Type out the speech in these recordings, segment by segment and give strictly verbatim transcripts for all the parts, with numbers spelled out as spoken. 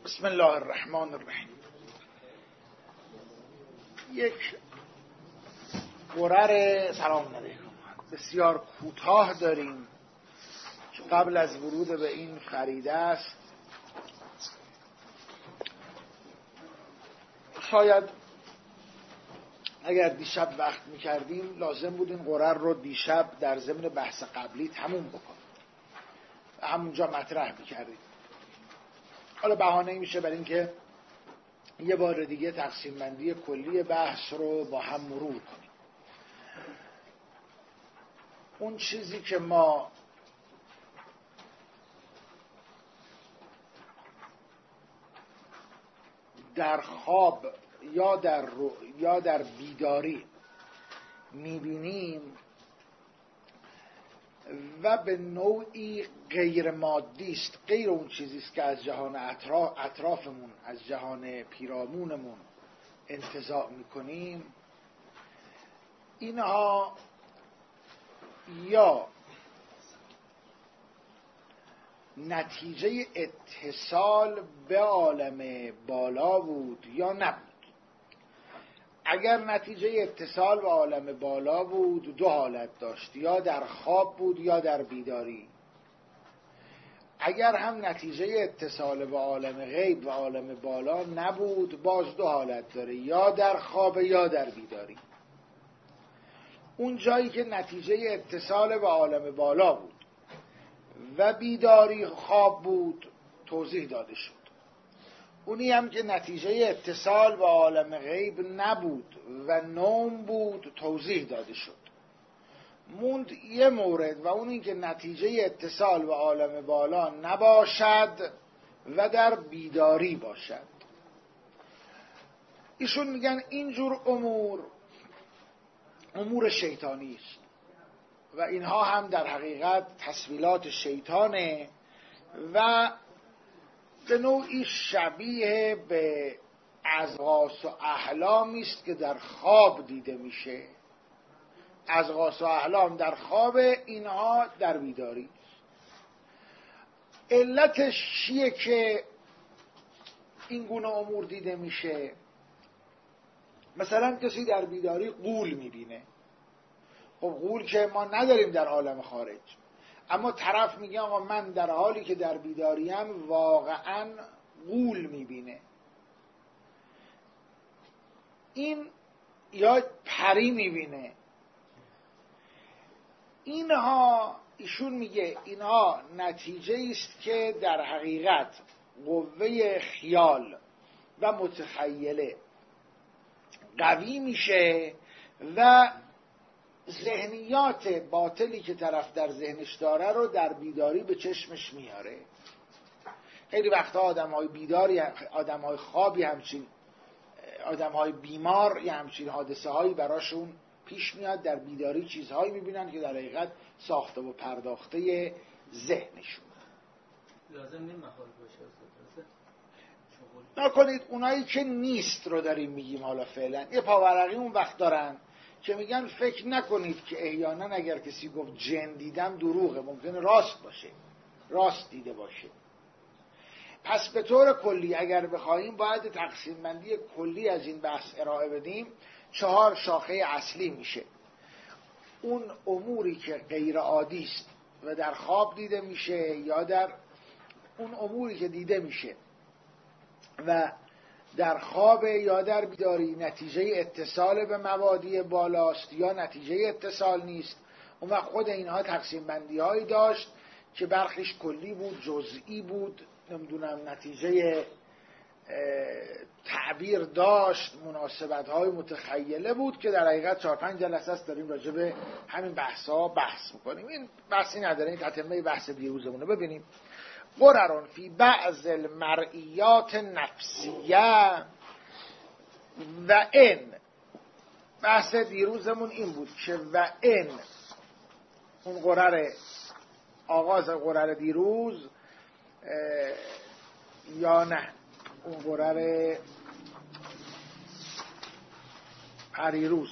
بسم الله الرحمن الرحیم. یک قرر سلام علیکم بسیار کوتاه داریم که قبل از ورود به این فریده است. شاید اگر دیشب وقت میکردیم لازم بود این قرر رو دیشب در ضمن بحث قبلی تموم بکنیم و همونجا مطرح میکردیم. حالا بهانه میشه برای اینکه یه بار دیگه تقسیم بندی کلی بحث رو با هم مرور کنیم. اون چیزی که ما در خواب یا در رو یا در بیداری میبینیم و به نوعی غیر مادی است، غیر اون چیزی است که از جهان اطراف اطرافمون از جهان پیرامونمون انتزاع میکنیم، اینها یا نتیجه اتصال به عالم بالا بود یا نبود. اگر نتیجه اتصال به عالم بالا بود دو حالت داشت، یا در خواب بود یا در بیداری. اگر هم نتیجه اتصال به عالم غیب و عالم بالا نبود باز دو حالت داره، یا در خواب یا در بیداری. اون جایی که نتیجه اتصال به عالم بالا بود و بیداری خواب بود توضیح داده شد. اونی هم که نتیجه اتصال به عالم غیب نبود و نوم بود توضیح داده شد. موند یه مورد و اون این که نتیجه اتصال به عالم بالا نباشد و در بیداری باشد. ایشون میگن اینجور امور امور شیطانی است و اینها هم در حقیقت تسویلات شیطانه و به نوعی شبیه به اضغاث و احلامی است که در خواب دیده میشه. اضغاث و احلام در خواب، اینها در بیداری. علتش چیه که این گونه امور دیده میشه؟ مثلا کسی در بیداری غول میبینه. خب غول که ما نداریم در عالم خارج، اما طرف میگه آقا من در حالی که در بیداریم واقعا غول میبینه. این یا پری میبینه. اینها ایشون میگه اینها نتیجه است که در حقیقت قوه خیال و متخیله قوی میشه و ذهنیات باطلی که طرف در ذهنش داره رو در بیداری به چشمش میاره. خیلی وقتا آدم های بیداری، آدم های خوابی همچین، آدم های بیمار یا همچین حادثه هایی براشون پیش میاد، در بیداری چیزهایی میبینن که در حقیقت ساخته و پرداخته ذهنشون. لازم نیم محال باشه. نکنید اونایی که نیست رو داریم میگیم. حالا فعلا یه پاورقی اون وقت دارن که میگن فکر نکنید که احیانا اگر کسی گفت جن دیدم دروغه، ممکنه راست باشه، راست دیده باشه. پس به طور کلی اگر بخوایم باید تقسیم بندی کلی از این بحث ارائه بدیم. چهار شاخه اصلی میشه. اون اموری که غیر عادی است و در خواب دیده میشه، یا در اون اموری که دیده میشه و در خواب یا در بیداری نتیجه اتصال به مبادی بالاست یا نتیجه اتصال نیست. اون وقت خود اینها تقسیم بندی هایی داشت که برخیش کلی بود، جزئی بود، نمیدونم نتیجه تعبیر داشت، مناسبت های متخیله بود، که در حقیقت چهار پنج جلسه است داریم راجع به همین بحث ها بحث میکنیم. این بحثی نداره، این تتمه بحث دیروزمونه. ببینیم قررون فی بعض المرئیات نفسیه و این بحث دیروزمون این بود که و این اون قرر آغاز قرر دیروز یا نه اون قرر پریروز،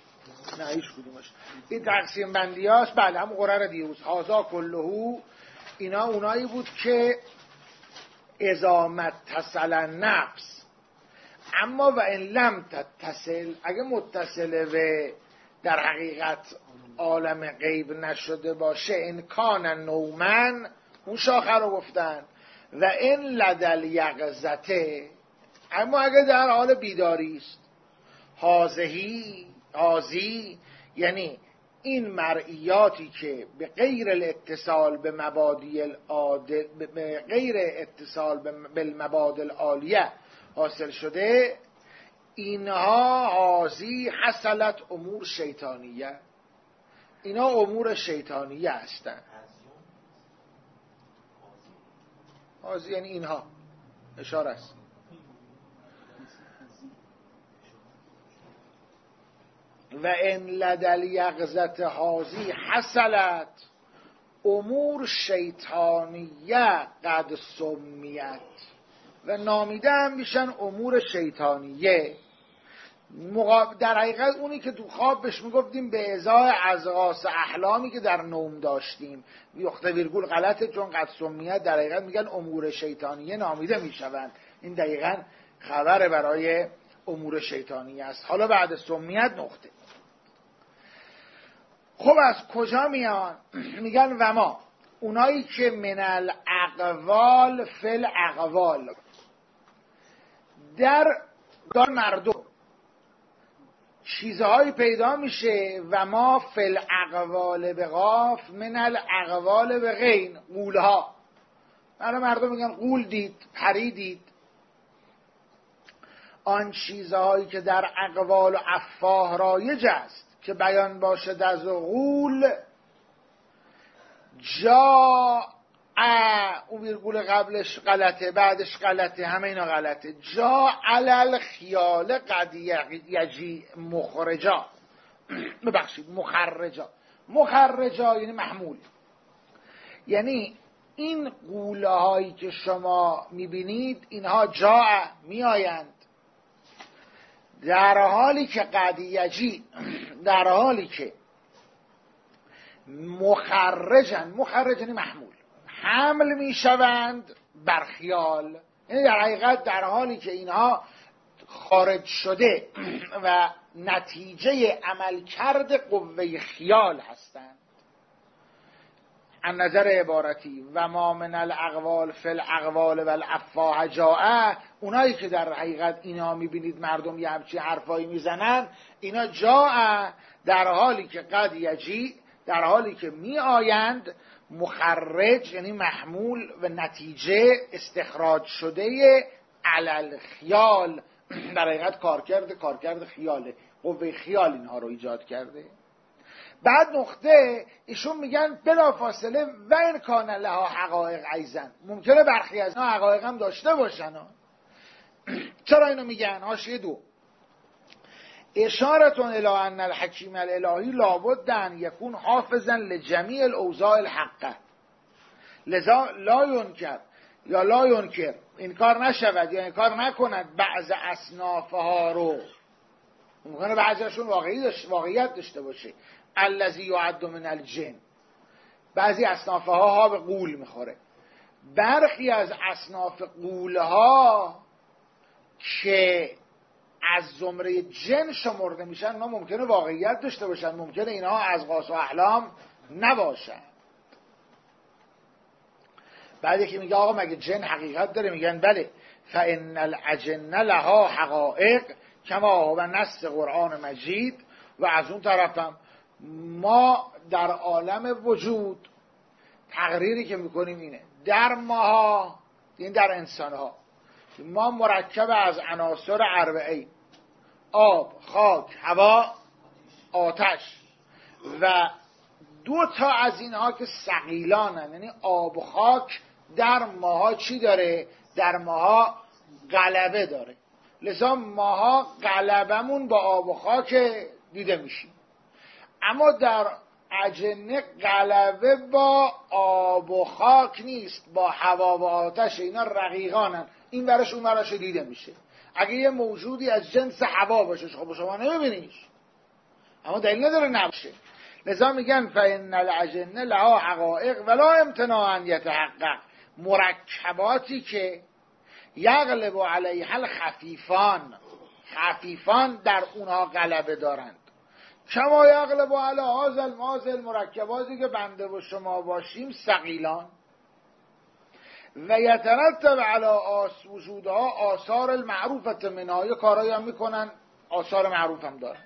نه هیچ کدومش. این تقسیم بندی هاست. بله همون قرار دیروز. هازا کلهو اینا اونایی بود که اذا متصل نفس، اما و ان لم تتصل، اگه متصله و در حقیقت عالم غیب نشده باشه، ان کان نومن، اون شاخه رو گفتن، و ان لدل یقظته، اما اگه در حال بیداری است، حاضهی حاضی یعنی این مرئیاتی که به غیر الاتصال به مبادی العادل، به غیر اتصال به المبادی العالیه حاصل شده، اینها حاضی حصلت امور شیطانیه، اینا امور شیطانیه هستن. حاضی یعنی اینها، اشاره است. و ان لدل یقظت حاضی حصلت امور شیطانیه قد سمیت، و نامیده هم میشن امور شیطانیه. در حقیقت اونی که تو خواب بهش میگفتیم به ازای ازغاس احلامی که در نوم داشتیم، یخته ویرگول غلطه، چون قد سمیت در حقیقت میگن امور شیطانیه نامیده میشوند. این دقیقاً خبر برای امور شیطانیه است. حالا بعد سمیت نقطه. خب از کجا میان؟ میگن و ما اونایی که من الاقوال فل اقوال، در در مردم چیزهایی پیدا میشه، و ما فل اقوال به قاف من الاقوال به غین قولها، من مردم میگن قول دید، پری دید. آن چیزهایی که در اقوال و افواه رایج است که بیان باشد از قول، جا اون ویرگول قبلش غلطه، بعدش غلطه، همه اینا غلطه. جا علل خیال قد یجی مخرجا، ببخشید مخرجا، مخرجا یعنی محمول، یعنی این قوله هایی که شما میبینید اینها جا میآیند، در حالی که قد یجی، در حالی که مخرجن، مخرج یعنی محمول، حمل میشوند بر خیال، یعنی در حقیقت در حالی که اینها خارج شده و نتیجه عملکرد قوه خیال هستند. از نظر عبارتی و ما من الاقوال فی الاقوال و الافواه جاء، اونایی که در حقیقت اینا میبینید مردم یه همچی حرفایی میزنن، اینا جاء در حالی که قد یجی، در حالی که می آیند، مخرج یعنی محمول و نتیجه استخراج شده علل خیال، در حقیقت کارکرد کارکرد خیاله، قوه خیال اینها رو ایجاد کرده. بعد نقطه ایشون میگن بلا فاصله و این کان لها حقایق ایزن، ممکنه برخی از اینا حقایق هم داشته باشن ها. چرا اینو میگن؟ حاشیه دو، اشارتون الی ان الحکیم الالهی لابد ان یکون حافظا لجمیع الاوضاع الحقه، لذا لا ینکر یا لا ینکر، انکار نشود یا انکار نکند بعض اصنافها رو، ممکنه بعضیشون واقعی داشت، واقعیت داشته باشه، الذی یعد من الجن، بعضی اصنافها ها به قول میخوره، برخی از اصناف قولها که از زمره جن شمرده میشن ما ممکنه واقعیت داشته باشن، ممکنه اینها از قاس و احلام نباشن. بعد یکی میگه آقا مگه جن حقیقت داره؟ میگن بله، فان الاجن لها حقائق کما هو نص قرآن مجید. و از اون طرفم ما در عالم وجود تقریری که میکنیم اینه، در ماها، این در انسانها، ما مرکب از عناصر اربعه، آب، خاک، هوا، آتش، و دو تا از اینها که ثقیلانن، یعنی آب و خاک در ماها چی داره؟ در ماها غلبه داره، لذا ماها غلبمون با آب و خاک دیده میشیم. اما در اجنه غلبه با آب و خاک نیست، با هوا و آتش، اینا رقیقانن، این ورش اون ورش دیده میشه. اگه یه موجودی از جنس هوا باشه خب شما نمیبینیش، اما دلیل نداره نباشه. لذا میگن فإن الأجنة لها حقائق ولا امتناع ان یتحقق، مرکباتی که یغلب علیها الخفیفان، خفیفان در اونها غلبه دارند، کما یغلب علی هذا المازل، مرکباتی که بنده و شما باشیم ثقیلان، و یترتب علی آس وجودها آثار المعروفت منها، یه کارایی هم میکنن آثار معروف هم دارن.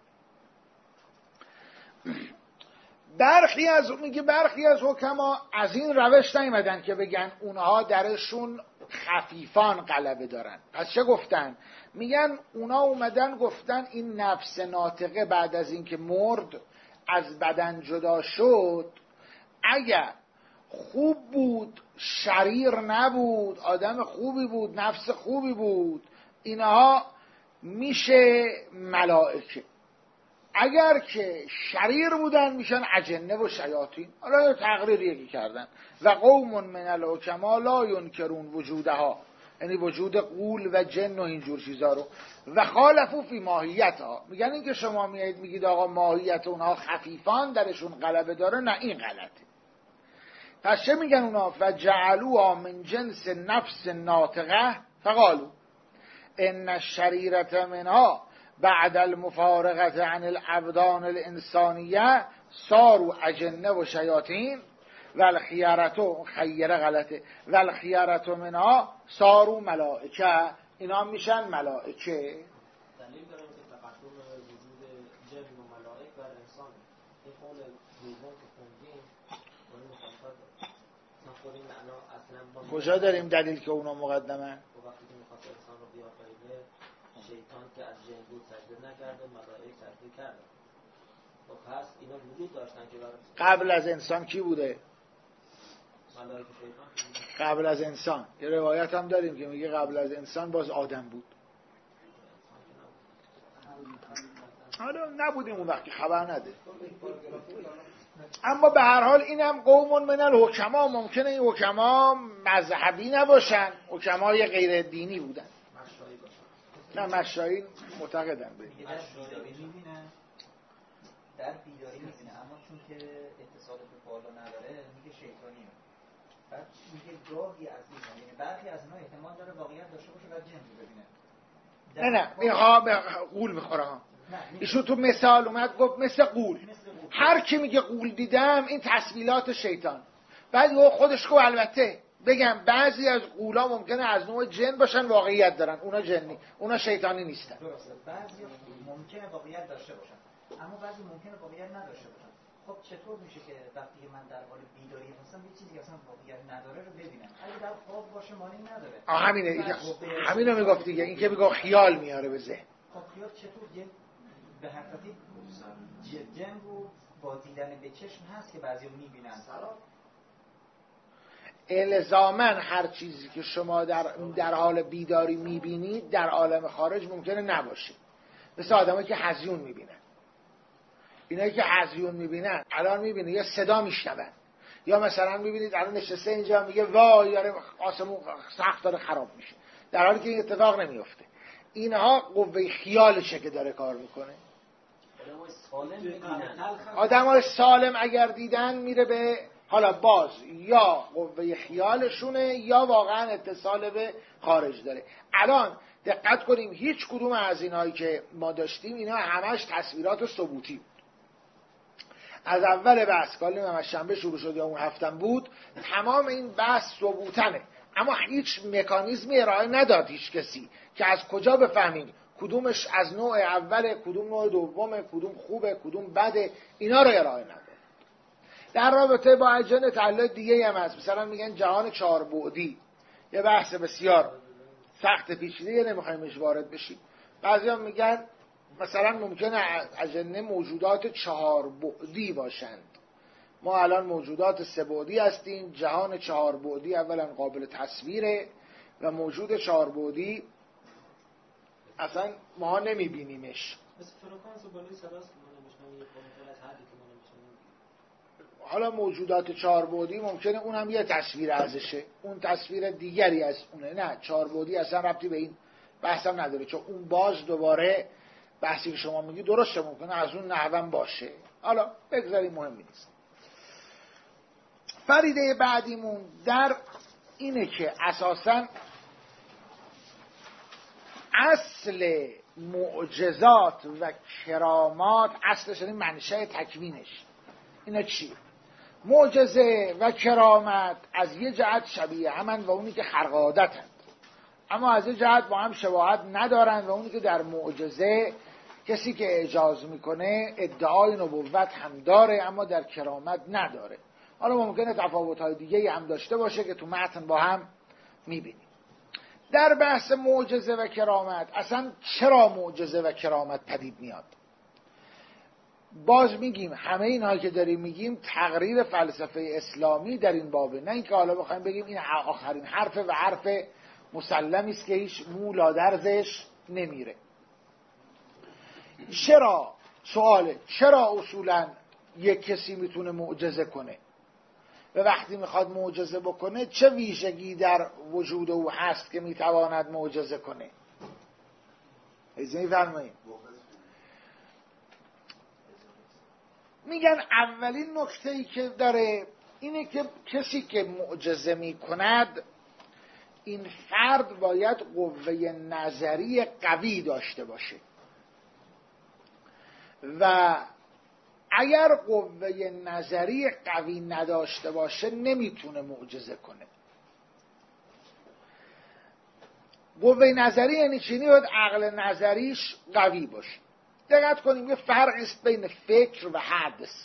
برخی از میگه برخی از حکما از این روش نیامدن که بگن اونها درشون خفیفان غلبه دارن. پس چه گفتن؟ میگن اونا اومدن گفتن این نفس ناطقه بعد از اینکه مرد از بدن جدا شد، اگر خوب بود، شریر نبود، آدم خوبی بود، نفس خوبی بود، اینها میشه ملائکه. اگر که شریر بودن میشن اجنه و شیاطین. حالا یه تقریر یکی کردن و قوم من الحکما لا ینکرون وجودها، یعنی وجود غول و جن و اینجور چیزا رو، و خالفو فی ماهیتها، میگن این که شما میایید میگید آقا ماهیت اونها خفیفان درشون غلبه داره، نه این غلطه. پس چه میگن اونا؟ فجعلوها من جنس نفس ناطقه فقالو ان الشریرة منها بعد المفارقت عن الابدان الانسانیه صاروا اجنه و شیاطین و الخیارتو، خیره غلطه، و الخیارتو منها صاروا ملائکه، اینا میشن ملائکه. دلیل داره که تقدم وجود جن و ملائک بر انسان، این قول دوم که خوندیم اون مخالفت نخوریم معنا اصلا. کجا داریم دلیل که اونا مقدمه؟ وقتی که میخواد انسان رو بیافریده، شیطان که از جن بود سجده نکرده، ملائک سجده کرده. خب پس اینا وجود داشتن که برای قبل از انسان کی بوده؟ ملائک شیطان. قبل از انسان یه روایت هم داریم که میگه قبل از انسان باز آدم بود. حالا نبودیم اون وقتی، خبر نده. اما به هر حال اینم قوم من الحکما، ممکنه این حکما مذهبی نباشن، حکمای غیر دینی بودن. نه مشایی معتقدن به در بیداری میبینن، در بیداری میبینن، اما چون که اتصال به بالا نداره میگه شیطانیه. بعد میگه گاهی از این، یعنی برخی از اینا احتمال داره واقعیت داشته باشه و جن رو ببینه. نه نه میخوا به غول میخوره ها. ایشون تو مثال اومد گفت مثل غول. هر کی میگه غول دیدم این تصویلات شیطان. بعد او خودش گفت البته بگم بعضی از غولا ممکنه از نوع جن باشن، واقعیت دارن، اونا جنی، اونا شیطانی نیستن. درسته، بعضی ممکنه واقعیت داشته باشن اما بعضی ممکنه واقعیت نداشته باشن. خب چطور میشه که وقتی من در حال بیداری هستم یه چیزی اصلا واقعیت نداره رو ببینم؟ اگه در خواب باشه معنی نداره. آه همینه، همینو میگفت دیگه، این که میگه خیال میاره به ذهن. خب خیال چطور یه به حقیقتی جن رو با دیدن به چشم هست که بعضی رو میبینن. الزاماً هر چیزی که شما در در حال بیداری میبینید در عالم خارج ممکنه نباشه. مثل آدمایی که هذیون میبینن، اینایی که هذیون میبینن الان میبینه یا صدا میشنون، یا مثلا میبینید الان نشسته اینجا میگه وای یاره آسمون سخت داره خراب میشه، در حالی که این اتفاق نمیفته. اینها قوه خیالشه که داره کار میکنه. آدمای سالم اگر دیدن میره به حالا باز یا قوه خیالشونه یا واقعا اتصال به خارج داره. الان دقت کنیم هیچ کدوم از اینایی که ما داشتیم اینا همش تصویرات ثبوتی بود. از اول بحث کالیم هم از شنبه شروع شد یا اون هفتم بود، تمام این بحث ثبوتنه، اما هیچ مکانیزمی ارائه نداد هیچ کسی که از کجا بفهمیم کدومش از نوع اول، کدوم نوع دومه، کدوم خوبه، کدوم بده، اینا رو ارائه نداد. در رابطه با اجنه تحلیل دیگه هم هست، مثلا میگن جهان چهار بعدی، یه بحث بسیار سخت پیچیده، نمیخوایمش وارد بشیم. بعضیا میگن مثلا ممکنه اجنه موجودات چهار بعدی باشند. ما الان موجودات سه بعدی هستیم، جهان چهار بعدی اولا قابل تصویره و موجود چهار بعدی اصلا ما نمیبینیمش. مثل فرکانس و بالای صداست که ما نمیشنیم، از حدی که ما نمیشنیم. حالا موجودات چهار بعدی ممکنه اون هم یه تصویر ازشه، اون تصویر دیگری از اونه. نه چهار بعدی اصلا ربطی به این بحثم نداره، چون اون باز دوباره بحثی که شما میگی درسته، ممکنه از اون نحوم باشه، حالا بگذاریم مهمی نیست. فریده بعدیمون در اینه که اساساً اصل معجزات و کرامات اصلش این منشأ تکوینش اینا چیه؟ معجزه و کرامت از یه جهت شبیه همن و اونی که خرق عادتن، اما از یه جهت با هم شباهت ندارن و اونی که در معجزه کسی که اعجاز میکنه ادعای نبوت هم داره اما در کرامت نداره. حالا ممکنه تفاوت‌های دیگه هم داشته باشه که تو متن با هم میبینیم. در بحث معجزه و کرامت اصلا چرا معجزه و کرامت پدید میاد؟ باز میگیم همه اینهایی که داریم میگیم تقریر فلسفه اسلامی در این بابه، نه اینکه حالا بخوایم بگیم این آخرین حرفه و حرف مسلمی است که هیچ مولا درزش نمیره. چرا؟ سواله چرا اصولا یک کسی میتونه معجزه کنه و وقتی میخواد معجزه بکنه چه ویژگی در وجود او هست که میتواند معجزه کنه؟ ایزنی فرمایید. میگن اولین نکته‌ای که داره اینه که کسی که معجزه میکند این فرد باید قوه نظری قوی داشته باشه و اگر قوه نظری قوی نداشته باشه نمیتونه معجزه کنه. قوه نظری یعنی چی؟ باید عقل نظریش قوی باشه. دقت کنیم یه فرق است بین فکر و حدس.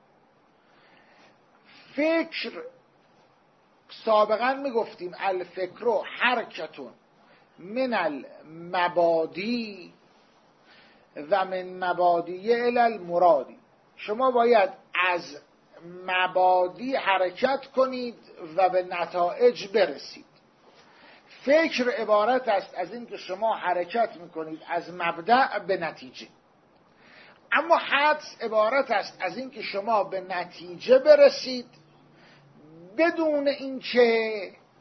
فکر سابقا میگفتیم الفکر حرکتون من المبادی و من مبادی الی المرادی. شما باید از مبادی حرکت کنید و به نتایج برسید. فکر عبارت است از این که شما حرکت میکنید از مبدأ به نتیجه، اما حدس عبارت است از این که شما به نتیجه برسید بدون اینکه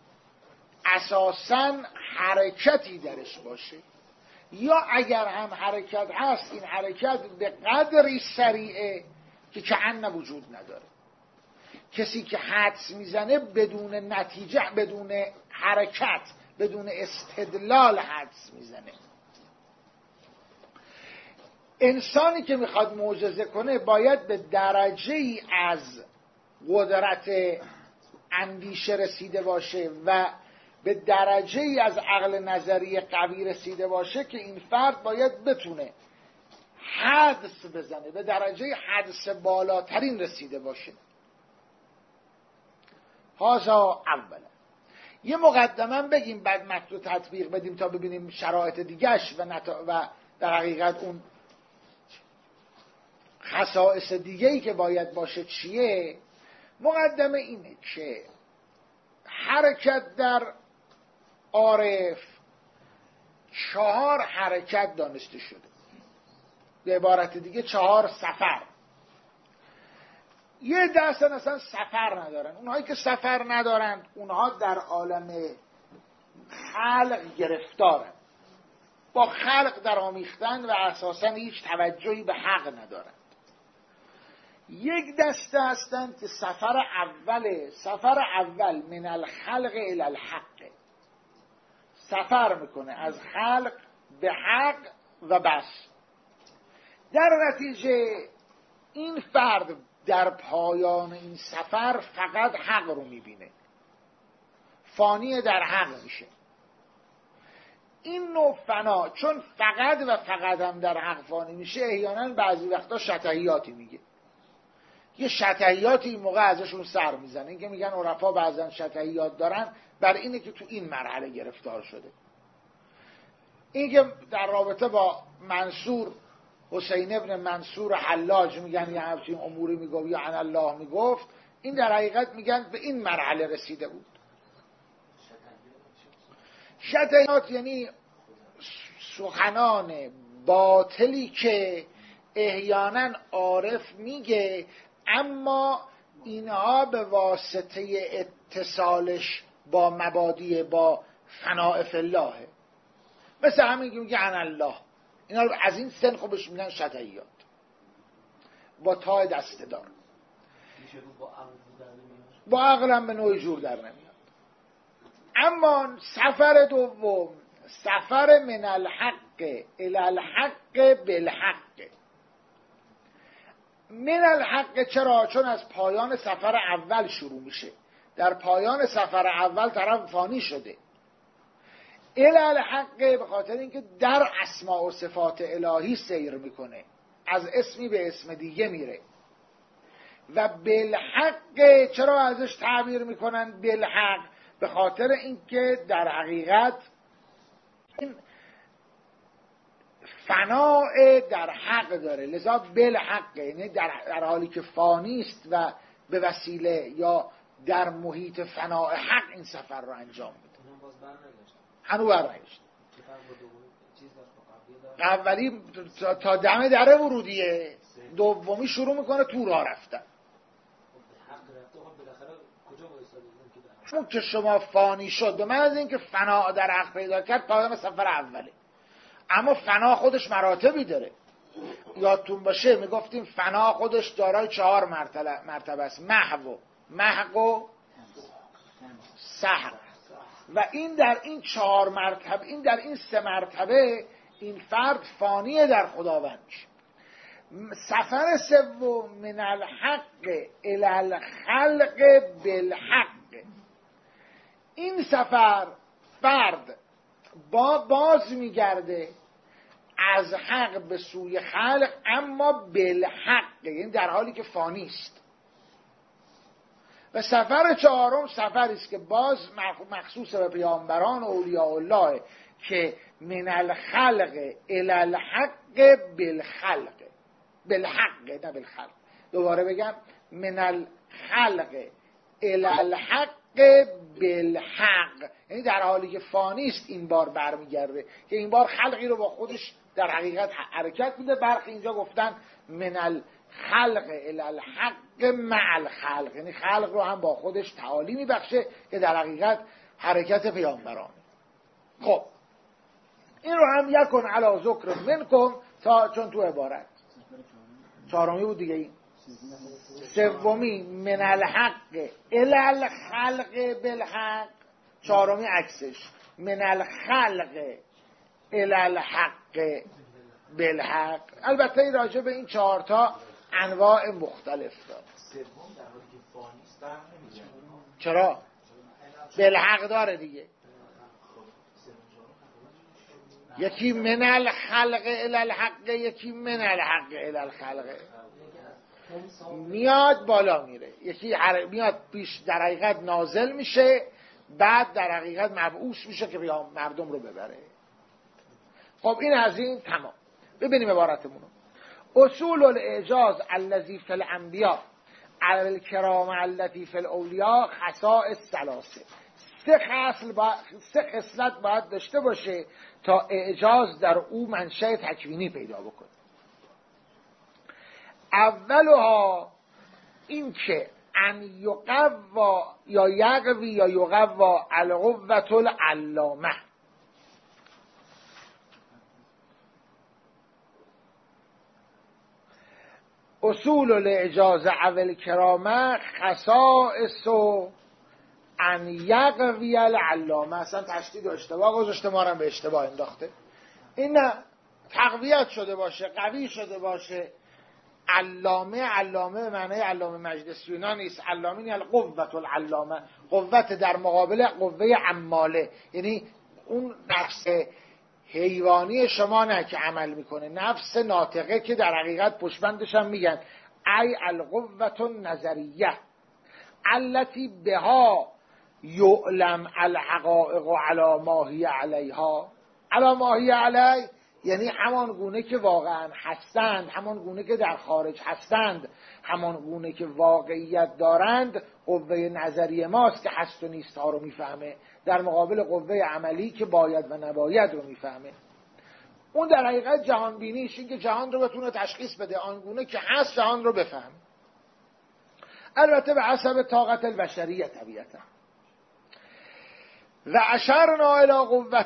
اساساً حرکتی درش باشه، یا اگر هم حرکت هست این حرکت به قدری سریعه که کأن وجود نداره. کسی که حدس میزنه بدون نتیجه، بدون حرکت، بدون استدلال حدس میزنه. انسانی که میخواد معجزه کنه باید به درجه ای از قدرت اندیشه رسیده باشه و به درجه ای از عقل نظری قوی رسیده باشه که این فرد باید بتونه حدس بزنه، به درجه حدس بالاترین رسیده باشه. هازا اولا. یه مقدمه بگیم بعد متن تطبیق بدیم تا ببینیم شرایط دیگهش و, نتا... و در حقیقت اون خصائص دیگه‌ای که باید باشه چیه. مقدمه اینه که حرکت در عارف چهار حرکت دانسته شده، به عبارت دیگه چهار سفر. یه دستن اصلا سفر ندارن. اونهایی که سفر ندارن اونها در عالم خلق گرفتارن، با خلق در آمیختن و اساسا هیچ توجهی به حق ندارن. یک دسته هستند که سفر اوله، سفر اول من الخلق الی الحق، سفر میکنه از خلق به حق و بس. در نتیجه این فرد در پایان این سفر فقط حق رو میبینه، فانی در حق میشه. این نوع فنا چون فقط و فقط هم در حق فانی میشه، احیانا بعضی وقتا شطحیاتی میگه. یه شطحیاتی این موقع ازشون سر میزنه. این که میگن عرفا بعضا شطحیات دارن بر اینه که تو این مرحله گرفتار شده. این که در رابطه با منصور حسین ابن منصور حلاج میگن یه همچین اموری میگفت یا عن الله میگفت، این در حقیقت میگن به این مرحله رسیده بود. شطحیات یعنی سخنان باطلی که احیانا عارف میگه اما اینها به واسطه اتصالش با مبادی، با فناء فی الله، مثل همین که میگه عن الله، اینا رو از این سن خوبش میگن شطحیات. با تای دسته دار. با عقلم به نوعی جور در نمیاد. اما سفر دوم، سفر من الحق الی الحق بالحق. من الحق چرا؟ چون از پایان سفر اول شروع میشه. در پایان سفر اول طرف فانی شده. الی الحق به خاطر اینکه در اسماء و صفات الهی سیر میکنه، از اسمی به اسم دیگه میره. و بالحق چرا ازش تعبیر میکنن بالحق؟ به خاطر اینکه در حقیقت این فناء در حق داره، لذا بالحق، یعنی در, در حالی که فانی است و به وسیله یا در محیط فناء حق این سفر رو انجام میده. هنو برنگشت اولی تا دم در ورودیه، دومی شروع میکنه تو راه رفتن. چون که شما فانی شد به من از این که فنا در حق پیدا کرد پایان سفر اوله، اما فنا خودش مراتبی داره. یادتون باشه میگفتیم فنا خودش دارای چهار مرتبه مرتبه است: محو و محق و سحق. و این در این چهار مرتبه، این در این سه مرتبه این فرد فانیه در خداوند میشه. سفر سوم من الحق الی الخلق بالحق. این سفر فرد با باز میگرده از حق به سوی خلق، اما بالحق، یعنی در حالی که فانی است. و سفر چهارم سفری است که باز مخصوص به پیامبران و اولیاء الله که من الخلق الی الحق بالخلق، بالحق نه بالخلق. دوباره بگم من الخلق الی الحق بالحق، یعنی در حالی که فانی است این بار برمیگرده که این بار خلقی رو با خودش در حقیقت حرکت میده. برخی اینجا گفتن من الخلق الی الحق مع الخلق، یعنی خلق رو هم با خودش تعالی میبخشه که در حقیقت حرکت پیامبران. خب این رو هم یکن علی ذکر منکم، تا چون تو عبارت چهارمی بود دیگه. این سومی من الحق الی الخلق بالحق، چهارمی عکسش من الخلق الی الحق بالحق. البته این راجع به این چهار تا انواع مختلف داره. چرا؟ بالحق داره دیگه. یکی من الخلق الی الحق، یکی من الحق الی الخلق. میاد بالا میره، یکی میاد پیش در حقیقت نازل میشه، بعد در حقیقت مبعوث میشه که بیام مردم رو ببره. خب این از این تمام. ببینیم عبارتمون رو. اصول الاعجاز الذی فی الانبیاء علی الکرام التی فی الاولیاء خصائص ثلاثه. سه خصل با... سه خصلت باید داشته باشه تا اعجاز در او منشأ تکوینی پیدا بکنه. اولها این که ان یقوا یا یقوی یا یقوا القوة العلامه. اصول الاعجاز اول کرامه خصائص ان یقوی العلامه. اصلا تشدید و اشتباه گذاشته، ما رو به اشتباه انداخته. این نه، تقویت شده باشه، قوی شده باشه. علامه، علامه به معنی علامه مجلسیونا نیست. علامه یعنی القوة العلامه، قوت در مقابل قوه عماله، یعنی اون نفس حیوانی شما نه که عمل میکنه، نفس ناطقه که در حقیقت پشبندش هم میگن ای القوة النظریه التي بها یعلم الحقائق علی ما هی علیها. علی ما هی علی یعنی همان گونه که واقعا هستند، همان گونه که در خارج هستند، همان گونه که واقعیت دارند. قوه نظریه ماست که هست و نیست ها رو میفهمه، در مقابل قوه عملی که باید و نباید رو میفهمه. اون در حقیقت جهان بینیش این که جهان رو بتونه تشخیص بده، آنگونه که هست جهان رو بفهم، البته به حسب طاقت البشریه طبیعتا. و اشرنا الی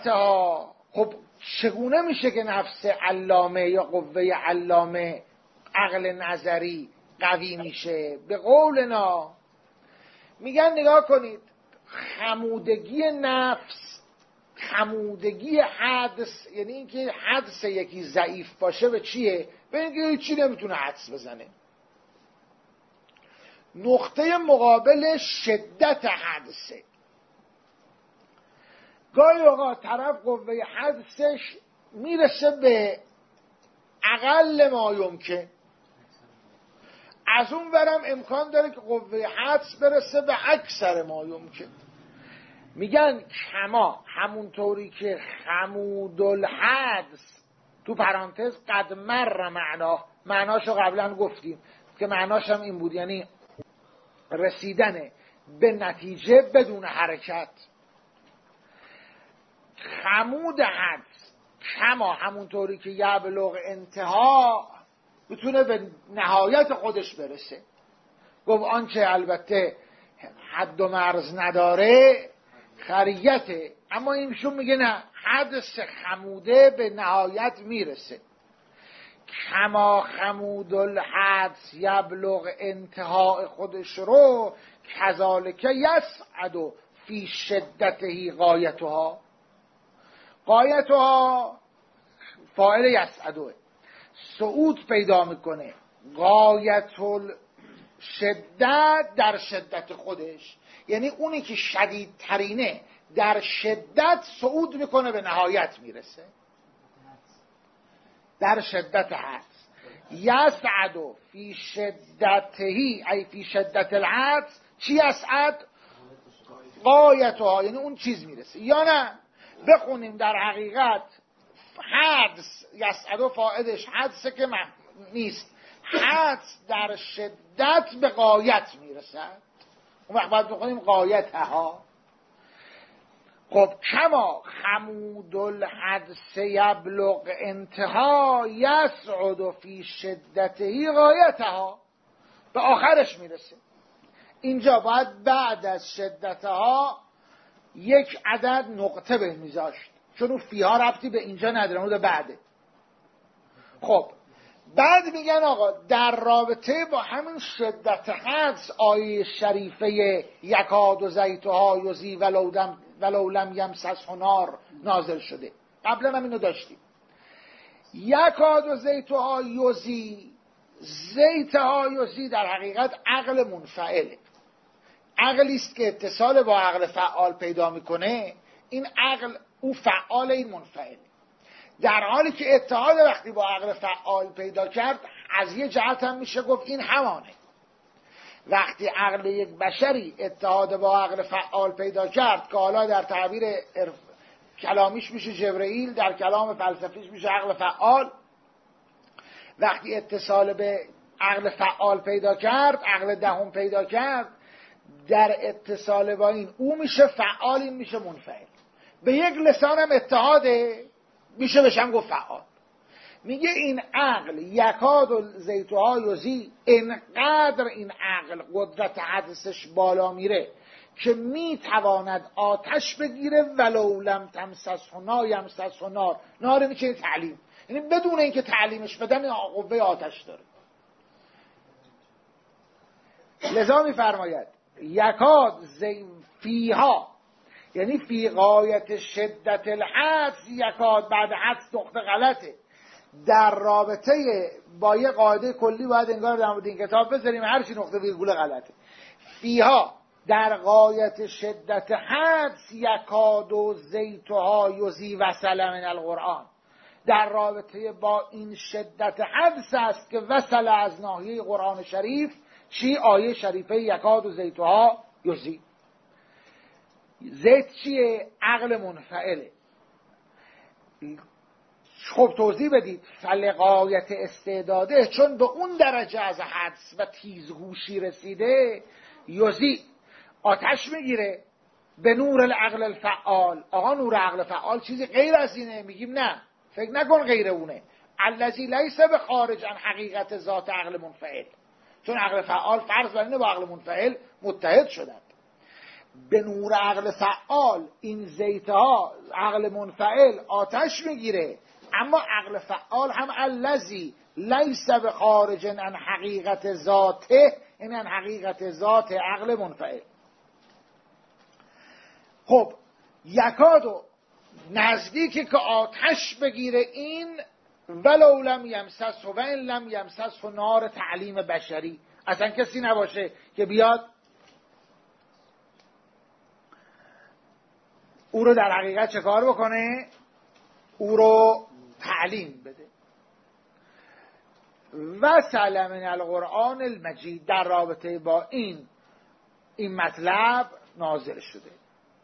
قوتها. خب چگونه میشه که نفس علامه یا قوه علامه عقل نظری قوی میشه. به قولنا میگن نگاه کنید، خمودگی نفس، خمودگی حدس، یعنی اینکه حدس یکی ضعیف باشه به چیه؟ به اینکه هیچی نمیتونه حدس بزنه. نقطه مقابل شدت حدسه. گاهی اوقات طرف قوه حدسش میرسه به اقل ما یمکن، از اون برم امکان داره که قوه حدس برسه به اکثر ما یمکن. میگن کما، همونطوری که خمود الحدس تو پرانتز قد مر معنا، معناشو قبلا گفتیم که معناش هم این بود، یعنی رسیدن به نتیجه بدون حرکت. خمود حدس کما، همونطوری که یبلغ انتها، بتونه به نهایت خودش برسه. گفت آنچه البته حد و مرز نداره خریته، اما اینشون میگه نه، حدس خموده به نهایت میرسه. کما خمود الحدس یبلغ انتهای خودش رو، کذالک یسعد فی شدته غایتها. غایتها فاعل یسعدوه، صعود پیدا میکنه. غایت الشدت در شدت خودش، یعنی اونی که شدید ترینه در شدت صعود میکنه به نهایت میرسه، در شدت حدس. یسعد فی شدتهی ای فی شدت الحدس، چی یسعد؟ غایتها، یعنی اون چیز میرسه. یا نه بخونیم در حقیقت حدس یسعد فاعلش حدسه که من نیست، حدس در شدت به غایت میرسد. اون وقت باید بخونیم غایتها. خب کما خمود الحدس یبلغ انتها یسعد فی شدته غایتها، به آخرش میرسه. اینجا باید بعد از شدتها یک عدد نقطه به میذاشت، چون اون فیها ربطی به اینجا نداره، اون بعده. خب بعد میگن آقا در رابطه با همین شدت حدس آیه شریفه یکاد و زیتها یزی ولو لم یمسسه نار نازل شده. قبلا هم اینو داشتیم. یکاد و زیتها یزی، زیتها یزی در حقیقت عقل منفعله، عقلی است که اتصال با عقل فعال پیدا میکنه. این عقل او فعال، این منفعل، در حالی که اتحاد وقتی با عقل فعال پیدا کرد، از یه جهت هم میشه گفت این همانه. وقتی عقل یک بشری اتحاد با عقل فعال پیدا کرد، که حالا در تعبیر کلامیش میشه جبرئیل، در کلام فلسفیش میشه عقل فعال، وقتی اتصال به عقل فعال پیدا کرد، عقل دهم پیدا کرد، در اتصال با این او میشه فعال، این میشه منفعل. به یک لسان هم اتحاده، میشه بشم گفت فعال. میگه این عقل یکاد و زیتها یزی، اینقدر این عقل قدرت حدسش بالا میره که میتواند آتش بگیره ولو لم تمسسه نار یمسسه نار. نار میشه تعلیم، یعنی بدون اینکه تعلیمش بدن قوه آتش داره. لذا میفرماید یکاد زی فیها، یعنی فی غایت شدت الحدس یکاد، بعد حدس نقطه غلطه. در رابطه با یه قاعده کلی باید انگار در مورد این کتاب بذاریم هر چی نقطه ویرگول غلطه. فیها در غایت شدت حدس یکاد و زیتها یزی وصل من القرآن، در رابطه با این شدت حدس است که وصل از ناحیه قرآن شریف. چی؟ آیه شریفه یکاد و زیتها یزی. زیت چیه؟ عقل منفعله. خب توضیح بدید. فلغایت استعداده، چون به اون درجه از حدس و تیزهوشی رسیده، یزی آتش میگیره به نور العقل الفعال. آقا نور عقل فعال چیزی غیر از اینه؟ میگیم نه، فکر نکن غیر اونه. الذی لیس بخارج عن حقیقت ذات عقل منفعل، چون عقل فعال فرض بر اینه با عقل منفعل متحد شدند. به نور عقل فعال این زیتها عقل منفعل آتش میگیره، اما عقل فعال هم الذی لیس بخارج عن حقیقت ذاته، این عن حقیقت ذات عقل منفعل. خب یکادو نزدیکی که آتش بگیره این ولو لم یمسس و این لم یمسس و نار تعلیم بشری، اصلا کسی نباشه که بیاد او رو در حقیقت چه کار بکنه؟ او رو تعلیم بده. و سلم من القرآن المجید، در رابطه با این این مطلب نازل شده.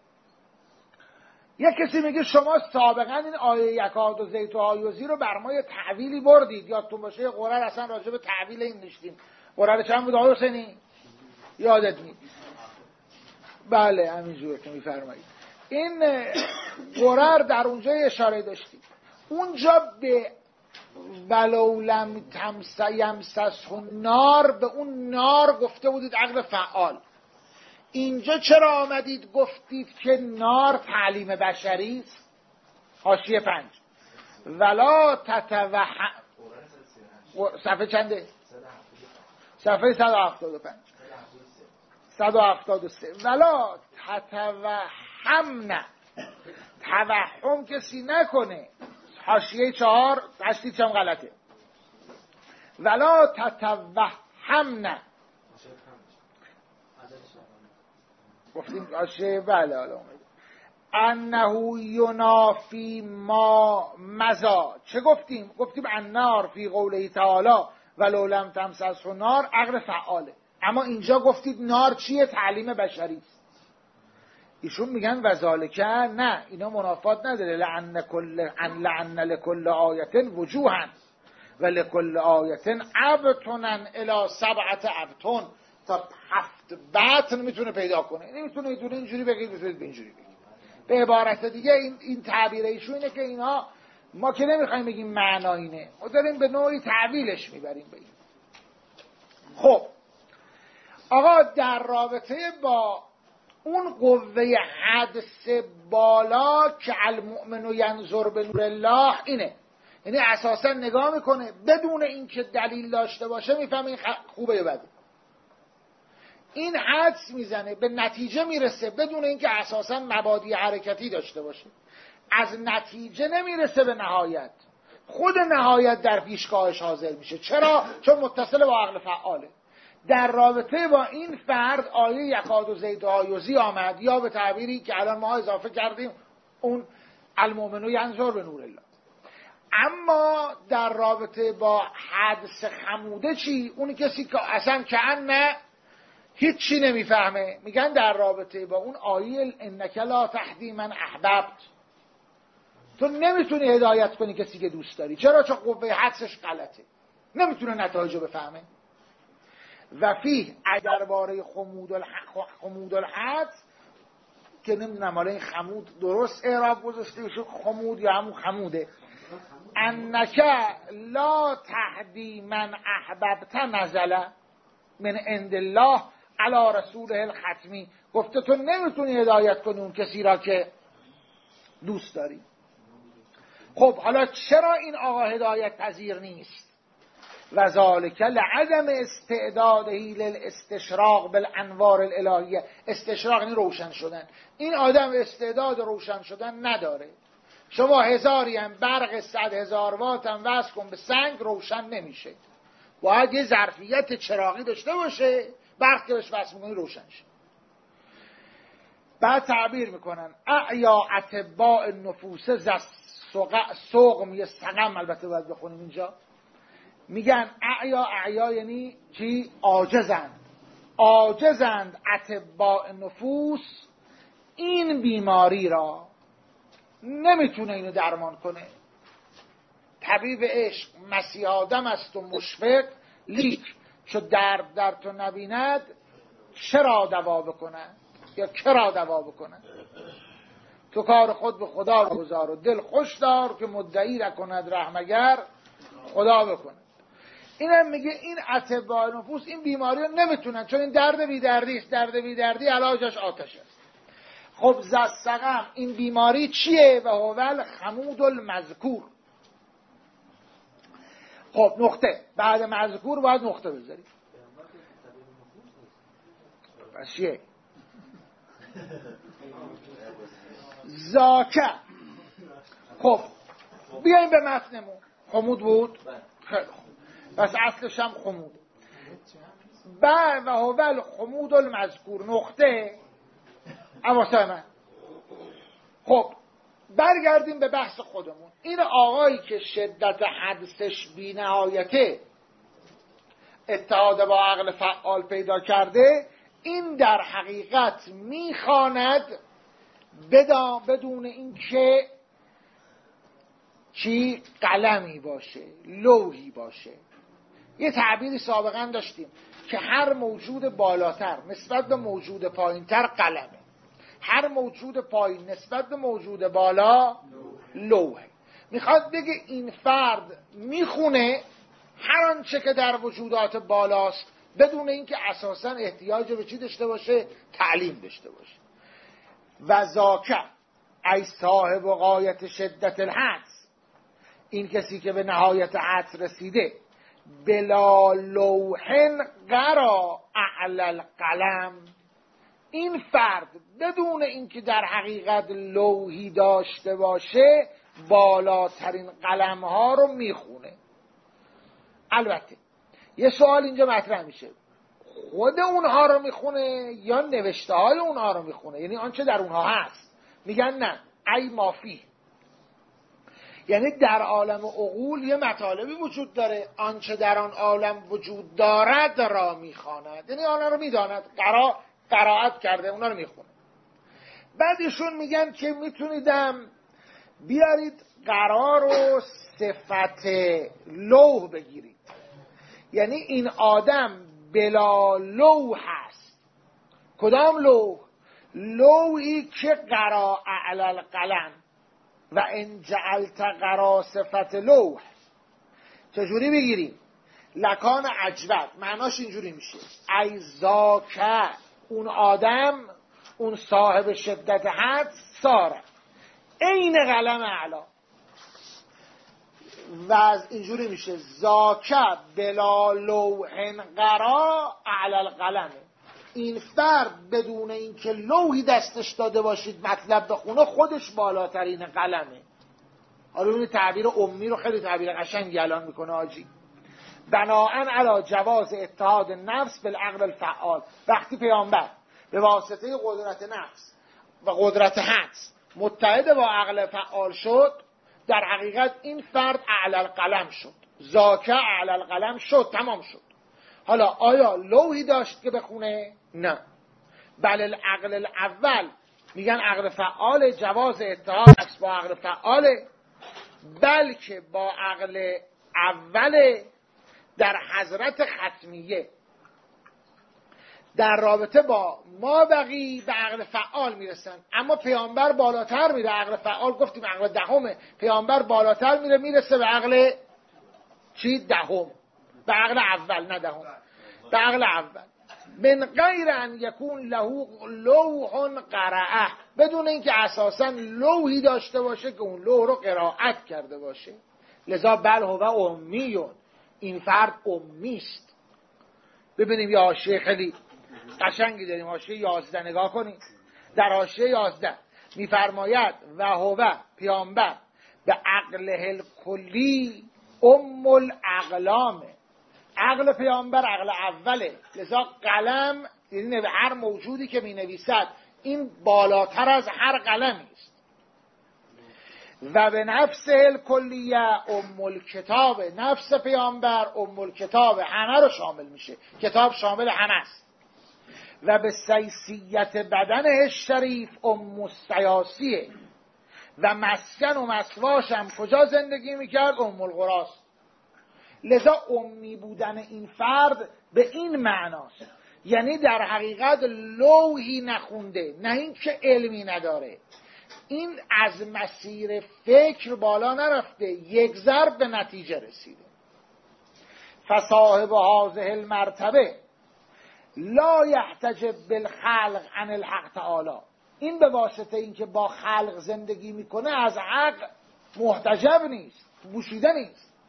یک کسی میگه شما سابقا این آیه یکاد و زیت و آیوزی رو بر ما یه تعویلی بردید، یادتون باشه قرآن اصلا راجع به تعویل این نشتیم. قرآن چند بود آیه حسینی؟ یادت نیست؟ بله همینجور که میفرمایید. این قرار در اونجا اشاره داشتیم. اونجا به ولو لم تمس یمسس نار، به اون نار گفته بودید عقل فعال. اینجا چرا آمدید گفتید که نار تعلیم بشری است؟ حاشیه پنج ولا تتوهم، صفحه چنده؟ صفحه صد و هفتاد و پنج صد و هفتاد و سه. ولا تتوهم، توهم کسی نکنه. حاشیه چهار تشدید چم غلطه. ولا تتوهم، گفتیم حاشیه بله حالا اومد انه ینافی ما مزا. چه گفتیم؟ گفتیم النار فی قوله تعالی ولو لم تمسسه نار عقل فعاله. اما اینجا گفتید نار چیه؟ تعلیم بشری است. ایشون میگن وذالک نه، اینا منافات نداره. لعن کل ان لعن لكل آیه وجوها ولكل آیه ابطنا الی سبعه ابطن، تا هفت بطن میتونه پیدا کنه. نمیتونه میتونه اینجوری بگید، میتونه اینجوری بگید. به عبارت دیگه این این تعبیر ایشون اینه که اینا ما که نمیخوایم بگیم معنا اینه، ما داریم به نوعی تعبیرش میبریم به این. خب آقا در رابطه با اون قوه حدس بالا که المؤمن ینظر به نور الله اینه، یعنی اساسا نگاه میکنه بدون اینکه دلیل داشته باشه میفهمه این خوبه یا بده. این حدس میزنه به نتیجه میرسه بدون اینکه اساسا مبادی حرکتی داشته باشه. از نتیجه نمیرسه به نهایت، خود نهایت در پیشگاهش حاضر میشه. چرا؟ چون متصل با عقل فعاله. در رابطه با این فرد آیه یکاد و زیت و آیوزی آمد، یا به تعبیری که الان ما اضافه کردیم اون المؤمن ینظر به نور الله. اما در رابطه با حدس خموده چی؟ اون کسی که اصلا کأن هیچ چی نمیفهمه، میگن در رابطه با اون آیه انک لا تهدی من احببت، تو نمیتونی هدایت کنی کسی که دوست داری. چرا؟ چون قوه حدسش غلطه، نمیتونه نتایجو بفهمه. و فیه اگر باره خمود الح... خمود الحدس که نمیدونم حالا این خمود درست اعراب گذاشته بشه خمود یا همون خموده، انک لا تهدی من احببت نزل من عند الله علی رسوله الختمی، گفته تو نمیتونی هدایت کنی اون کسی را که دوست داری. خب حالا چرا این آقا هدایت پذیر نیست؟ و ذالک لعدم استعداده للاستشراق بالانوار الالهیه. استشراق یعنی روشن شدن. این آدم استعداد روشن شدن نداره. شما هزاری هم برق صد هزار وات هم وصل کن به سنگ روشن نمیشه، باید یه ظرفیت چراغی داشته باشه، برق که بهش وصل میکنی روشن شه. بعد تعبیر میکنن اعیا اتباع النفوس ز سقم، یه سقم البته باید بخونیم اینجا. میگن اعیا، اعیا یعنی چی؟ عاجزند. عاجزند اتباع نفوس این بیماری را، نمیتونه اینو درمان کنه. طبیب عشق مسیح آدم است و مشفق، لیک چو درد در تو نبیند چرا دوا بکنه یا کرا دوا بکنه. تو کار خود به خدا گذار و دل خوش دار که مدعی را کند رحمگر خدا بکنه. اینم میگه این اتباع نفوس این بیماری رو نمیتونن، چون این درد بی دردی است. درد بی دردی علاجش آتش است. خب زستقم این بیماری چیه؟ و هو الخمود المذکور. خب نقطه بعد مذکور باید نقطه بذاری. پس چیه؟ زاکه. خب بیاییم به متنمون. خمود بود؟ خیلی خوب. پس اصلش هم خمود. بر و هول خمود المذکور نقطه اواسط من. خب برگردیم به بحث خودمون. این آقایی که شدت حدسش بی نهایته اتحاد با عقل فعال پیدا کرده، این در حقیقت میخواند بدون اینکه چی قلمی باشه، لوحی باشه. یه تعبیری سابقا داشتیم که هر موجود بالاتر نسبت به موجود پایینتر قلمه، هر موجود پایین نسبت به موجود بالا لوحه. میخواد بگه این فرد میخونه هر آنچه که در وجودات بالاست بدون اینکه اساساً احتیاج به چی داشته باشه؟ تعلیم داشته باشه. و ذاکه ای صاحب غایت شدت الحدس، این کسی که به نهایت حدس رسیده، بلا لوحن قرا اعلی القلم، این فرد بدون اینکه در حقیقت لوحی داشته باشه بالاترین قلم ها رو میخونه. البته یه سوال اینجا مطرح میشه، خود اونها رو میخونه یا نوشته های اونها رو میخونه؟ یعنی آنچه در اونها هست. میگن نه، ای مافی، یعنی در عالم عقول یه مطالبی وجود داره، آنچه در آن عالم وجود دارد را میخواند، یعنی آنها رو میداند، قرا قرائت کرده، اونا رو میخونه. بعد ایشون میگن که میتونیدم بیارید قرار و صفت لوح بگیرید، یعنی این آدم بلا لوح هست. کدام لوح؟ لوحی که قرا اعلی القلم و ان جعلت قرا صفت لوح. چجوری بگیریم؟ لکان عجبت، معناش اینجوری میشه ای ذاکه، اون آدم، اون صاحب شدت حد ساره این قلم اعلا، و از اینجوری میشه ذاکه بلا لوح قرا اعلی القلم، این فرد بدون اینکه لوحی دستش داده باشید مطلب بخونه خودش بالاترین قلمه. حالا این تعبیر امی رو خیلی تعبیر قشنگی الان میکنه آجی. بناءً علی جواز اتحاد نفس بالعقل الفعال، وقتی پیامبر به واسطه قدرت نفس و قدرت حدس متحد با عقل فعال شد، در حقیقت این فرد اعلی القلم شد، ذاکه اعلی القلم شد، تمام شد. حالا آیا لوحی داشت که بخونه؟ نه. بل العقل الاول، میگن عقل فعال، جواز اتحاد نفس با عقل فعاله، بلکه با عقل اول در حضرت ختمیه در رابطه با ما بقی به عقل فعال میرسن، اما پیامبر بالاتر میره. عقل فعال گفتیم عقل دهمه، پیامبر بالاتر میره میرسه به عقل چی؟ دهم، به عقل اول، نه دهم، به عقل اول. من غیر ان یکون له لوح قرأه، بدون اینکه اساسا لوحی داشته باشه که اون لوح رو قرائت کرده باشه. لذا بل هو امیون، این فرد امیست. ببینیم یه حاشیه خیلی قشنگی داریم، حاشیه یازده نگاه کنید. در حاشیه یازده میفرماید و هو پیامبر به عقله الکلی ام الاقلامه، عقل پیامبر عقل اوله، لذا قلم یعنی هر موجودی که می نویسد این بالاتر از هر قلمی است. و به نفس الکلیه ام الکتاب، نفس پیامبر ام الکتاب، همه رو شامل میشه، کتاب شامل همه است. و به سیسیت بدنه شریف ام السیاسیه، و مسکن و مسواش هم کجا زندگی میکرد؟ ام القراست. لذا امی بودن این فرد به این معناست، یعنی در حقیقت لوحی نخونده، نه اینکه علمی نداره، این از مسیر فکر بالا نرفته، یک ضرب به نتیجه رسیده. فصاحب هذه المرتبه لا یحتجب بالخلق عن الحق تعالی، این به واسطه اینکه با خلق زندگی میکنه از حق محتجب نیست، پوشیده نیست.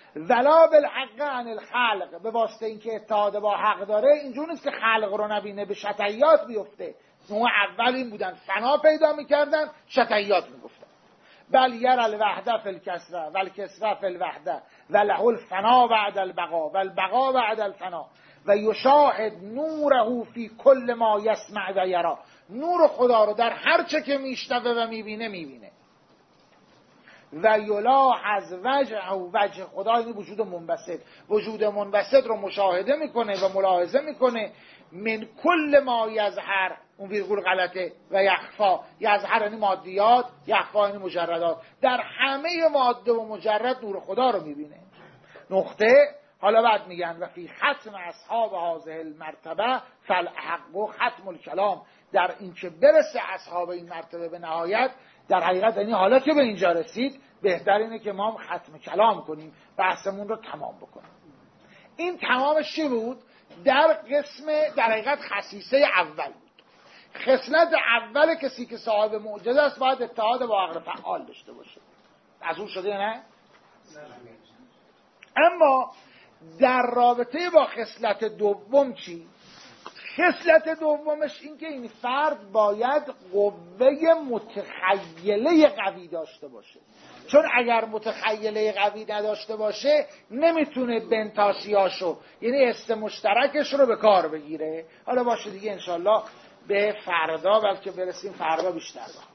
ولا بالحق عن الخلق، به واسطه اینکه اتحاد با حق داره اینجور نیست که خلق رو نبینه به شطحیات بیفته. نوع اول این بودن فنا پیدا میکردن شطحیات میگفتن. بل یر الوحده فی الکسره و الکسره فی الوحده و له الفنا بعد البقا و البقا بعد الفنا و یشاهد نوره فی کل ما یسمع و یرا. نور خدا رو در هر چه که میشنوه و میبینه میبینه. و یلاحظ وجه و وجه خدا، این وجود منبسط، وجود منبسط رو مشاهده میکنه و ملاحظه میکنه. من کل ما یظهر، اون ویرگول غلطه، و یخفا، یظهر یعنی مادیات، یخفا یعنی مجردات، در همه ماده و مجرد نور خدا رو میبینه. نقطه. حالا بعد میگن و فی ختم اصحاب هذه المرتبه فالاحق ختم الکلام، در این که برسه اصحاب این مرتبه به نهایت، در حقیقت یعنی حالا که به اینجا رسید بهتر اینه که ما هم ختم کلام کنیم، بحثمون رو تمام بکنیم. این تمامش چی بود؟ در قسم در حقیقت خصیصه اول بود. خصلت اول کسی که صاحب معجزه است باید اتحاد با عقل فعال داشته باشه. از اون شده نه؟ اما در رابطه با خصلت دوم چی؟ خصلت دومش این که این فرد باید قوه متخیله قوی داشته باشه، چون اگر متخیله قوی نداشته باشه نمیتونه بنتاسیاشو یعنی است مشترکش رو به کار بگیره. حالا باشه دیگه انشالله به فردا، بلکه برسیم فردا بیشتر.